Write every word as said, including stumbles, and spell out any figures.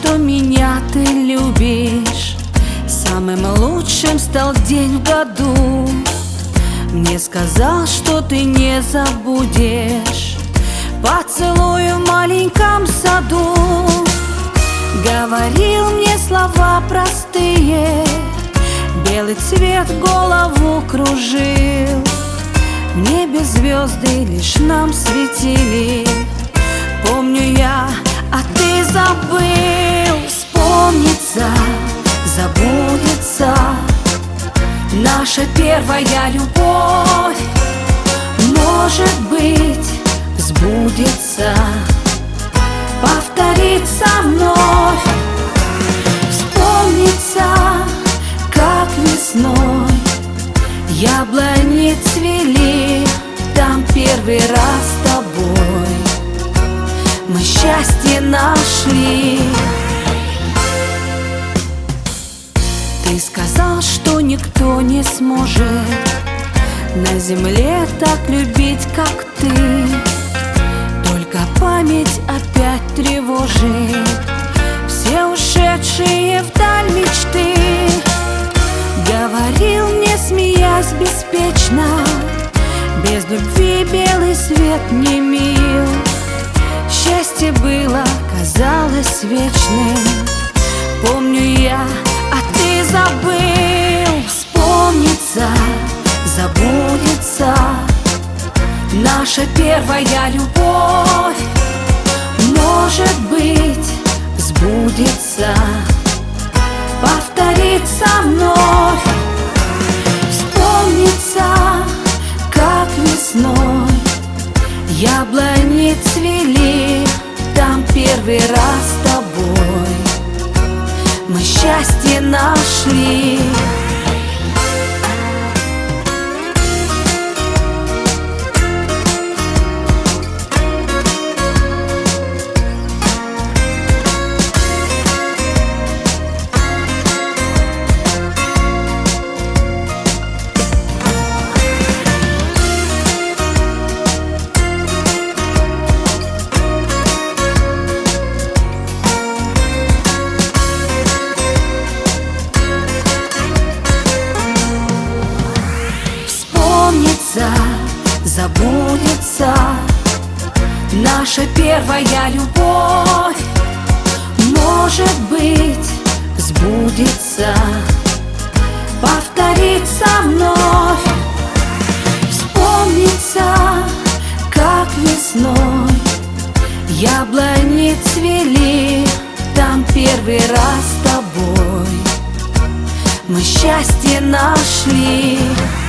что меня ты любишь. Самым лучшим стал день в году. Мне сказал, что ты не забудешь поцелуй в маленьком саду. Говорил мне слова простые, белый цвет голову кружил. В небе звезды лишь нам светили. Помню я, а ты забыл. Вспомнится, забудется наша первая любовь. Может быть, сбудется, повторится вновь. Вспомнится, как весной яблони цвели там первый раз с тобой. Мы счастье нашли. Ты сказал, что никто не сможет на земле так любить, как ты. Только память опять тревожит все ушедшие вдаль мечты. Говорил мне, смеясь беспечно, без любви белый свет не мил. Счастье было, казалось вечным. Помню я, а ты забыл. Вспомнится, забудется наша первая любовь. Может быть, сбудется, повторится вновь. Вспомнится, как весной яблони цвели там первый раз с тобой. Мы счастье нашли. Забудется наша первая любовь. Может быть, сбудется, повторится вновь. Вспомнится, как весной яблони цвели там первый раз с тобой. Мы счастье нашли.